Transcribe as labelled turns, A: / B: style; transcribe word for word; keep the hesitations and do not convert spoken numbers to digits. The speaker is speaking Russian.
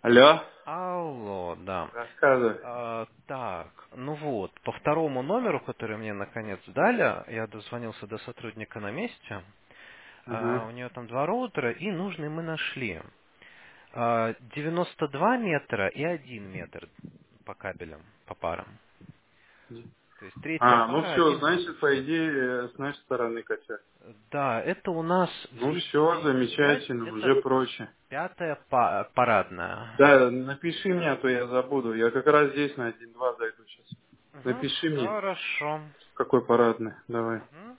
A: Алло,
B: Алло, да.
A: рассказывай.
B: А, так, ну вот, по второму номеру, который мне наконец дали, я дозвонился до сотрудника на месте. А,
A: Ага.
B: у нее там два роутера, и нужный мы нашли. А, девяносто два метра и один метр по кабелям, по парам. То есть третья
A: А, ну
B: пара
A: все,
B: один
A: значит,
B: метр.
A: по идее, с нашей стороны косяк.
B: Да, это у нас
A: Ну
B: двести
A: все,
B: тридцать пять,
A: замечательно,
B: это
A: уже проще.
B: пятая па- парадная.
A: Да, напиши мне, а то я забуду. Я как раз здесь на один-два зайду сейчас.
B: Угу,
A: Напиши мне,
B: хорошо.
A: какой парадный, давай.